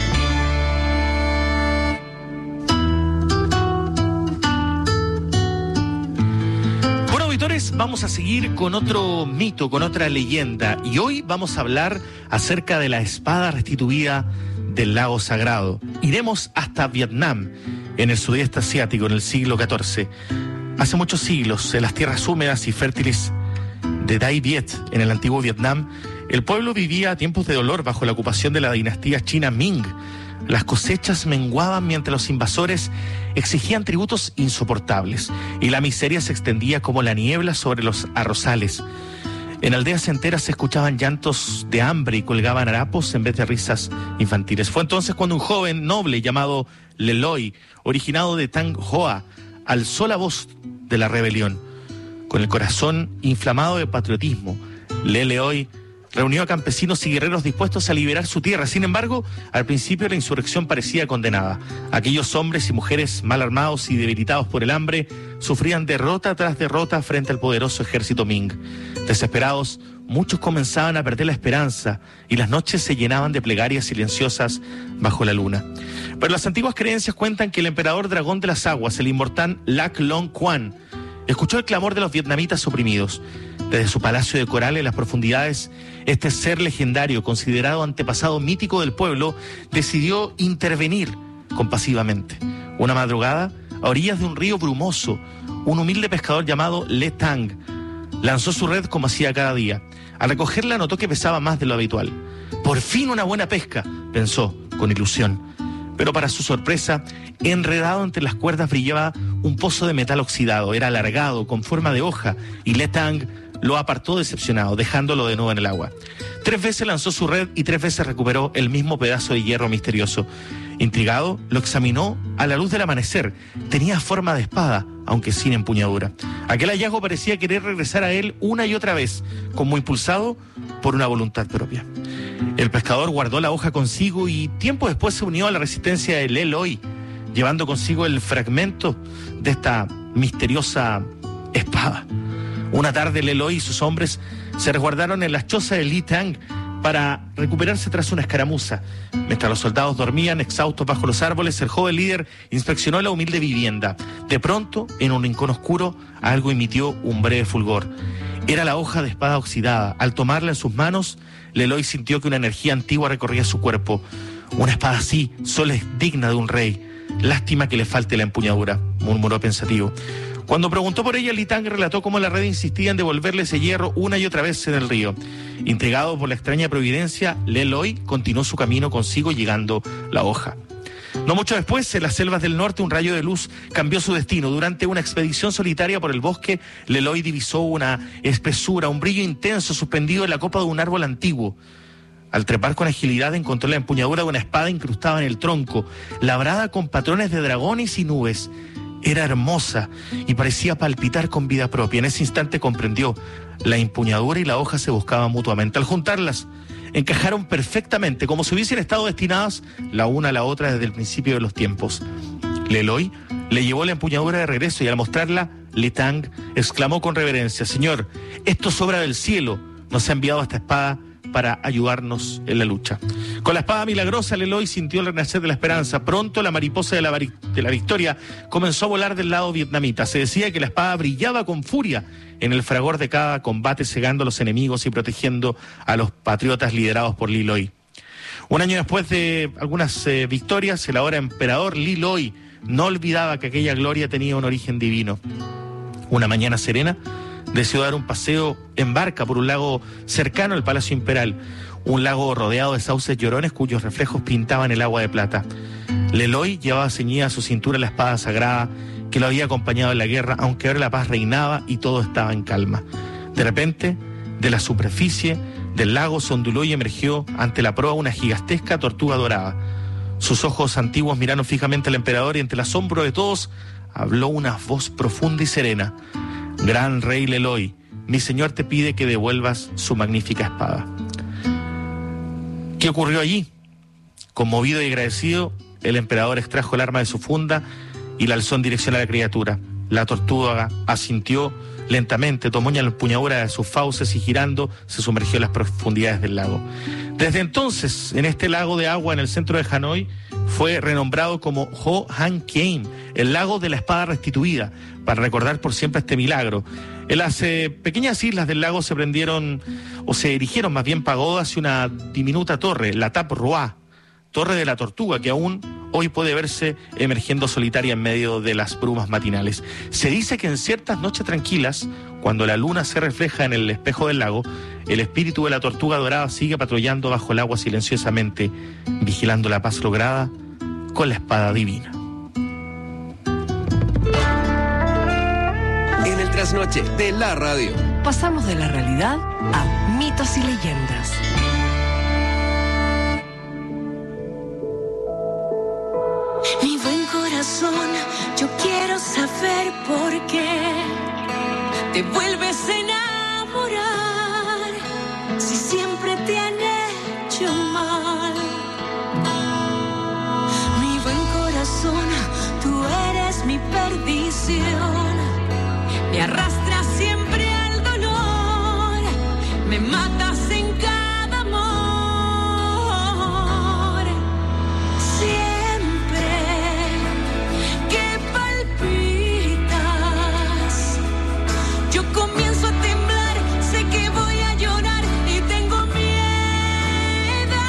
Bueno, auditores, vamos a seguir con otro mito, con otra leyenda. Y hoy vamos a hablar acerca de la espada restituida del lago sagrado. Iremos hasta Vietnam, en el sudeste asiático, en el siglo XIV. Hace muchos siglos, en las tierras húmedas y fértiles de Dai Viet, en el antiguo Vietnam, el pueblo vivía tiempos de dolor bajo la ocupación de la dinastía china Ming. Las cosechas menguaban mientras los invasores exigían tributos insoportables y la miseria se extendía como la niebla sobre los arrozales. En aldeas enteras se escuchaban llantos de hambre y colgaban harapos en vez de risas infantiles. Fue entonces cuando un joven noble llamado Le Loi, originado de Thanh Hoa, alzó la voz de la rebelión. Con el corazón inflamado de patriotismo, Le Loi reunió a campesinos y guerreros dispuestos a liberar su tierra. Sin embargo, al principio la insurrección parecía condenada. Aquellos hombres y mujeres mal armados y debilitados por el hambre sufrían derrota tras derrota frente al poderoso ejército Ming. Desesperados, muchos comenzaban a perder la esperanza y las noches se llenaban de plegarias silenciosas bajo la luna. Pero las antiguas creencias cuentan que el emperador dragón de las aguas, el inmortal Lac Long Quan, escuchó el clamor de los vietnamitas oprimidos. Desde su palacio de coral en las profundidades, este ser legendario, considerado antepasado mítico del pueblo, decidió intervenir compasivamente. Una madrugada, a orillas de un río brumoso, un humilde pescador llamado Le Tang lanzó su red como hacía cada día. Al recogerla notó que pesaba más de lo habitual. Por fin una buena pesca, pensó con ilusión. Pero para su sorpresa, enredado entre las cuerdas brillaba un pozo de metal oxidado. Era alargado, con forma de hoja, y Le Tang lo apartó decepcionado, dejándolo de nuevo en el agua. 3 veces lanzó su red y 3 veces recuperó el mismo pedazo de hierro misterioso. Intrigado, lo examinó a la luz del amanecer. Tenía forma de espada, aunque sin empuñadura. Aquel hallazgo parecía querer regresar a él una y otra vez, como impulsado por una voluntad propia. El pescador guardó la hoja consigo y tiempo después se unió a la resistencia de Le Loi. llevando consigo el fragmento de esta misteriosa espada. Una tarde Leloy y sus hombres se resguardaron en las chozas de Lee Tang para recuperarse tras una escaramuza. Mientras los soldados dormían exhaustos bajo los árboles, el joven líder inspeccionó la humilde vivienda. De pronto, en un rincón oscuro, algo emitió un breve fulgor. Era la hoja de espada oxidada. Al tomarla en sus manos, Leloy sintió que una energía antigua recorría su cuerpo. Una espada así solo es digna de un rey. Lástima que le falte la empuñadura, murmuró pensativo. Cuando preguntó por ella, Lee Tang relató cómo la red insistía en devolverle ese hierro una y otra vez en el río. Intrigado por la extraña providencia, Leloy continuó su camino consigo llegando la hoja. No mucho después, en las selvas del norte, un rayo de luz cambió su destino. Durante una expedición solitaria por el bosque, Leloy divisó una espesura, un brillo intenso suspendido en la copa de un árbol antiguo. Al trepar con agilidad, encontró la empuñadura de una espada incrustada en el tronco, labrada con patrones de dragones y nubes. Era hermosa y parecía palpitar con vida propia. En ese instante comprendió. La empuñadura y la hoja se buscaban mutuamente. Al juntarlas, encajaron perfectamente, como si hubiesen estado destinadas la una a la otra desde el principio de los tiempos. Leloy le llevó la empuñadura de regreso y al mostrarla, Lee Tang exclamó con reverencia: Señor, esto es obra del cielo. Nos ha enviado esta espada para ayudarnos en la lucha. Con la espada milagrosa, Leloy sintió el renacer de la esperanza. Pronto la mariposa de la victoria comenzó a volar del lado vietnamita. Se decía que la espada brillaba con furia en el fragor de cada combate, cegando a los enemigos y protegiendo a los patriotas liderados por Leloy. Un año después de algunas victorias, el ahora emperador Leloy no olvidaba que aquella gloria tenía un origen divino. Una mañana serena, decidió dar un paseo en barca por un lago cercano al Palacio Imperial, un lago rodeado de sauces llorones cuyos reflejos pintaban el agua de plata. Leloy llevaba ceñida a su cintura la espada sagrada que lo había acompañado en la guerra, aunque ahora la paz reinaba y todo estaba en calma. De repente, de la superficie del lago se onduló y emergió ante la proa una gigantesca tortuga dorada. Sus ojos antiguos miraron fijamente al emperador y entre el asombro de todos habló una voz profunda y serena: Gran rey Leloy, mi señor te pide que devuelvas su magnífica espada. ¿Qué ocurrió allí? Conmovido y agradecido, el emperador extrajo el arma de su funda y la alzó en dirección a la criatura. La tortuga asintió lentamente, tomó la empuñadura de sus fauces y girando se sumergió en las profundidades del lago. Desde entonces, en este lago de agua en el centro de Hanoi, fue renombrado como Ho Han Kien, el lago de la espada restituida, para recordar por siempre este milagro. En las pequeñas islas del lago se erigieron más bien pagodas y una diminuta torre, la Tap Roa, Torre de la Tortuga, que aún hoy puede verse emergiendo solitaria en medio de las brumas matinales. Se dice que en ciertas noches tranquilas, cuando la luna se refleja en el espejo del lago, el espíritu de la tortuga dorada sigue patrullando bajo el agua silenciosamente, vigilando la paz lograda con la espada divina. En el trasnoche de la radio. Pasamos de la realidad a mitos y leyendas. Mi buen corazón, yo quiero saber por qué te vuelves a enamorar si siempre te han hecho mal. Mi buen corazón, tú eres mi perdición, me arrastras siempre al dolor, me matas en cada amor. Siempre que palpitas, yo comienzo a temblar, sé que voy a llorar y tengo miedo.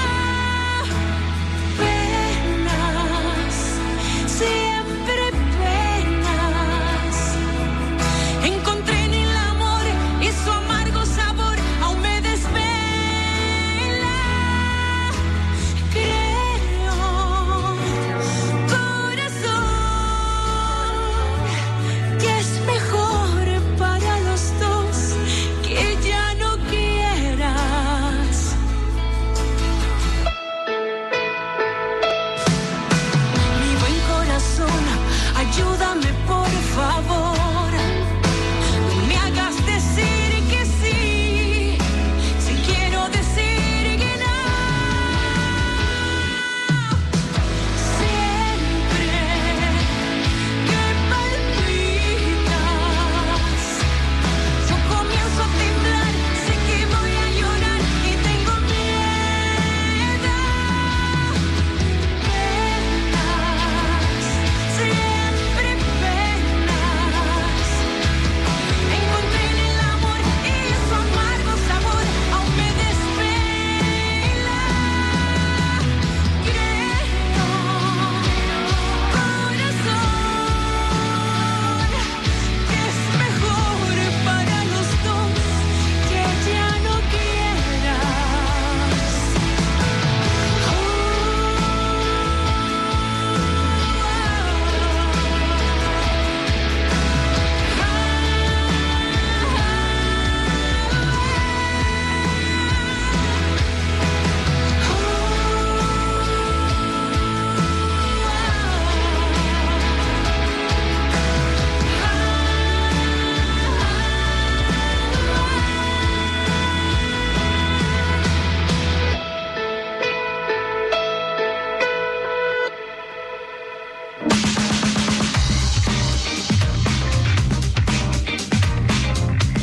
Penas, siempre penas, encontrar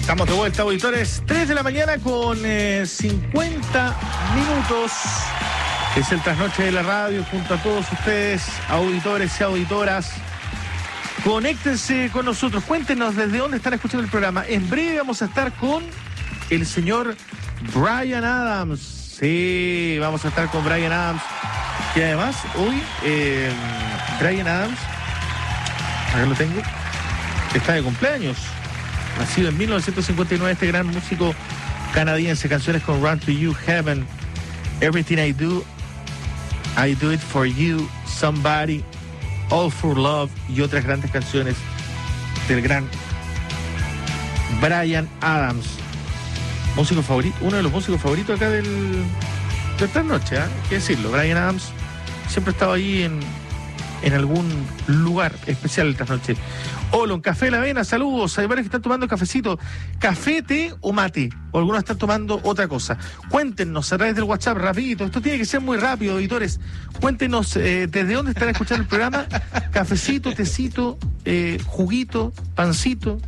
Estamos de vuelta, auditores. 3 de la mañana con 50 minutos. Es el trasnoche de la radio junto a todos ustedes, auditores y auditoras. Conéctense con nosotros, cuéntenos desde dónde están escuchando el programa. En breve vamos a estar con el señor Bryan Adams. Sí, vamos a estar con Bryan Adams. Y además, hoy, Bryan Adams, acá lo tengo, está de cumpleaños. Nacido en 1959, este gran músico canadiense. Canciones con Run to You, Heaven, Everything I Do It For You, Somebody, All For Love y otras grandes canciones del gran Bryan Adams. Músico favorito, uno de los músicos favoritos acá de esta noche, ¿eh? Hay que decirlo. Bryan Adams siempre ha estado ahí en algún lugar especial esta noche. Hola, un café de la avena, saludos. Hay varios que están tomando cafecito. ¿Café, té o mate? O algunos están tomando otra cosa. Cuéntenos a través del WhatsApp, rapidito. Esto tiene que ser muy rápido, auditores. Cuéntenos desde dónde están escuchando el programa. Cafecito, tecito, juguito, pancito.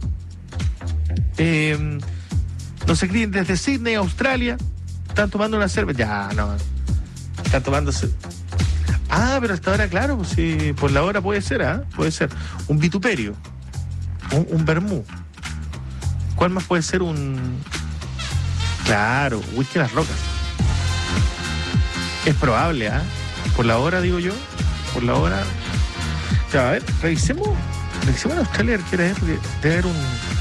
Nos escriben desde Sydney, Australia. Están tomando una cerveza. Ya, no. Están tomándose. Ah, pero hasta ahora, claro, pues sí, por la hora puede ser, ¿ah? Puede ser un vituperio, un vermú. ¿Cuál más puede ser Claro, whisky Las Rocas. Es probable, ¿ah? Por la hora, digo yo, por la hora. Ya, a ver, revisemos en Australia, quiero ver, porque debe haber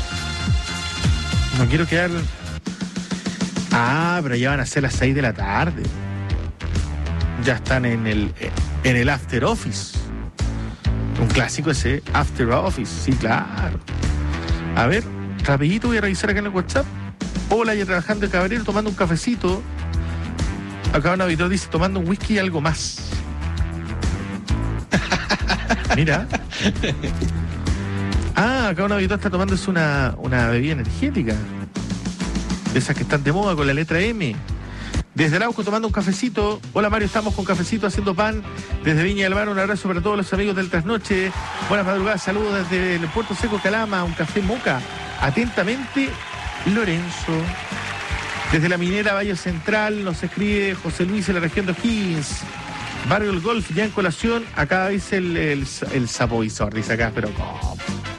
No quiero quedar... Ah, pero ya van a ser las 6 de la tarde. Ya están en el After Office. Un clásico ese, After Office, sí, claro. A ver, rapidito voy a revisar acá en el WhatsApp. Hola, ya trabajando en Cabrero, tomando un cafecito. Acá un auditor dice, tomando un whisky y algo más. Mira. Ah, acá un auditor está tomándose una bebida energética. De esas que están de moda con la letra M. Desde Arauco tomando un cafecito. Hola Mario, estamos con cafecito haciendo pan. Desde Viña del Mar, un abrazo para todos los amigos del Trasnoche. Buenas madrugadas, saludos desde el Puerto Seco Calama, un café moca. Atentamente, Lorenzo. Desde la minera Valle Central nos escribe José Luis en la región de O'Higgins. Barrio El Golf, ya en colación. Acá dice el sapoizor, dice acá, pero ¿cómo?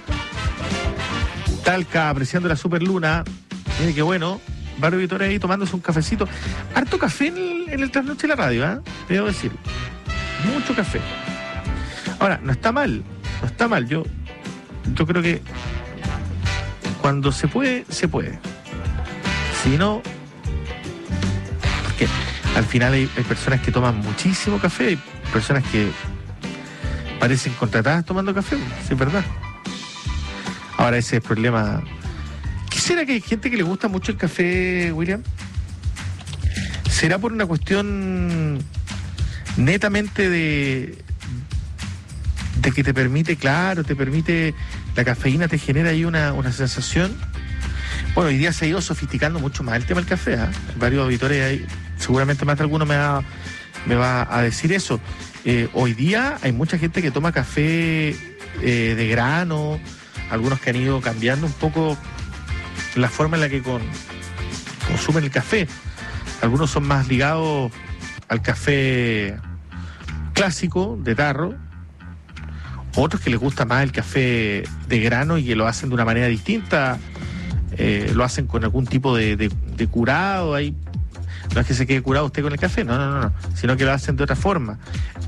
Talca, apreciando la superluna. Mire qué bueno. Barrio Vitoria ahí tomándose un cafecito. Harto café en el Trasnoche de la radio, ¿eh? Debo decir. Mucho café. Ahora, no está mal. Yo creo que cuando se puede, se puede. Si no... Porque al final hay personas que toman muchísimo café, hay personas que parecen contratadas tomando café, sí, es verdad. Ahora ese es el problema... ¿Será que hay gente que le gusta mucho el café, William? ¿Será por una cuestión netamente de que te permite, la cafeína te genera ahí una sensación? Bueno, hoy día se ha ido sofisticando mucho más el tema del café, ¿eh? Varios auditores ahí, seguramente más de alguno me va a decir eso. Hoy día hay mucha gente que toma café de grano, algunos que han ido cambiando un poco la forma en la que consumen el café. Algunos son más ligados al café clásico de tarro, otros que les gusta más el café de grano y que lo hacen de una manera distinta, lo hacen con algún tipo de curado. Ahí no es que se quede curado usted con el café, no, sino que lo hacen de otra forma.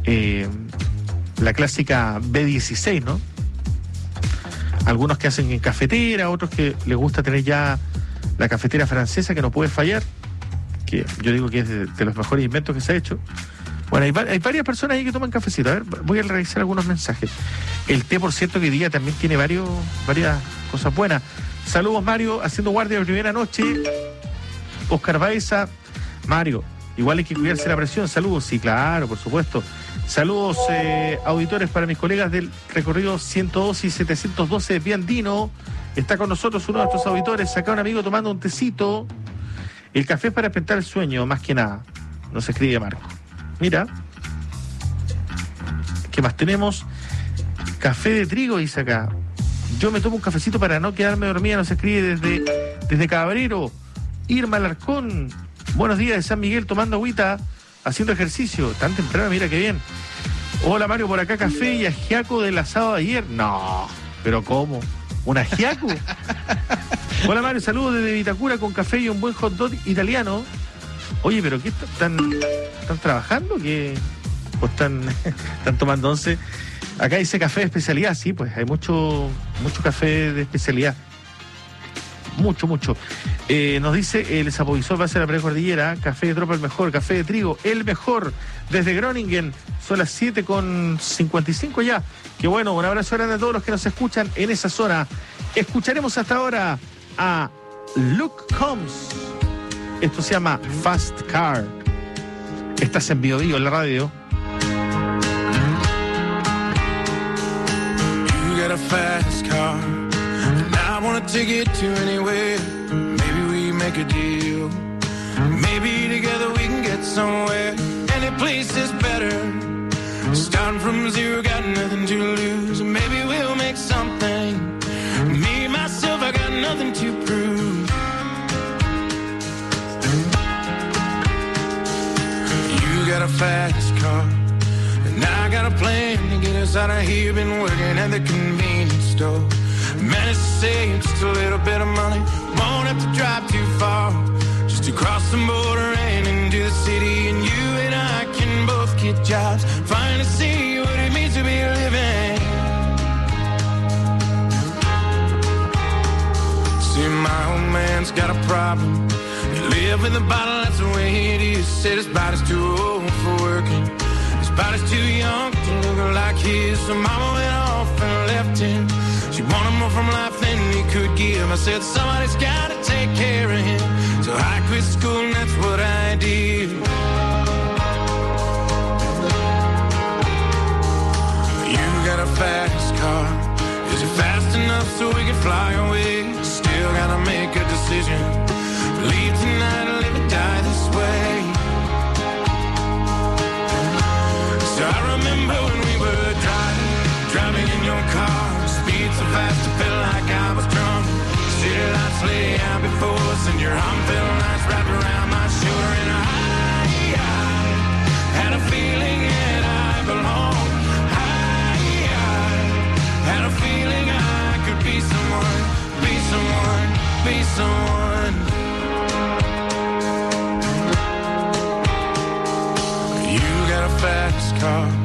La clásica B16, ¿no? Algunos que hacen en cafetera, otros que les gusta tener ya la cafetera francesa que no puede fallar, que yo digo que es de los mejores inventos que se ha hecho. Bueno, hay varias personas ahí que toman cafecito. A ver, voy a revisar algunos mensajes. El té, por cierto, que hoy día también tiene varias cosas buenas. Saludos, Mario, haciendo guardia de primera noche. Oscar Baeza. Mario, igual hay que cuidarse la presión. Saludos, sí, claro, por supuesto. Saludos, auditores, para mis colegas del recorrido 102 y 712 de Piandino. Está con nosotros uno de nuestros auditores, acá un amigo tomando un tecito. El café es para despertar el sueño, más que nada. Nos escribe Marco. Mira. ¿Qué más tenemos? Café de trigo, dice acá. Yo me tomo un cafecito para no quedarme dormida, nos escribe Desde Cabrero, Irma Alarcón. Buenos días de San Miguel, tomando agüita, haciendo ejercicio. Tan temprano, mira qué bien. Hola Mario, por acá café y ajiaco del asado de ayer. No, pero ¿cómo? ¿Un ajiaco? Hola Mario, saludos desde Vitacura con café y un buen hot dog italiano. Oye, pero ¿qué están trabajando? ¿Qué? ¿O están tomando once? Acá dice café de especialidad, sí, pues hay mucho café de especialidad. Mucho. Nos dice el Zapovisol va a ser la precordillera, café de tropa el mejor, café de trigo el mejor, desde Groningen, son las 7:55 ya. Que bueno, un abrazo grande a todos los que nos escuchan en esa zona. Escucharemos hasta ahora a Luke Combs. Esto se llama Fast Car. Estás en Bio Bio en la radio. You got a fast car, and I wanna take it to anywhere. Maybe we make a deal. Maybe together we can get somewhere. Any place is better. Starting from zero, got nothing to lose. Maybe we'll make something. Me, myself, I got nothing to prove. You got a fast car, and I got a plan to get us out of here. Been working at the convenience store. Managed to save just a little bit of money. Won't have to drive too far, just to cross the border and into the city. And you and I can both get jobs, finally see what it means to be living. See, my old man's got a problem. He live in the bottle, that's the way it is. Said his body's too old for working. His body's too young to look like his. So mama went off and left him. She wanted more from life than he could give. I said somebody's gotta take care of him. So I quit school and that's what I did. You got a fast car. Is it fast enough so we can fly away? Still gotta make a decision. Leave tonight or live or die this way. So I remember when we were driving in your car. Speed so fast it felt like I was drunk. City lights lay out before us, and your arm felt nice wrapped around my shoulder. And I had a feeling that I belonged. I had a feeling I could be someone, be someone, be someone. You got a fast car,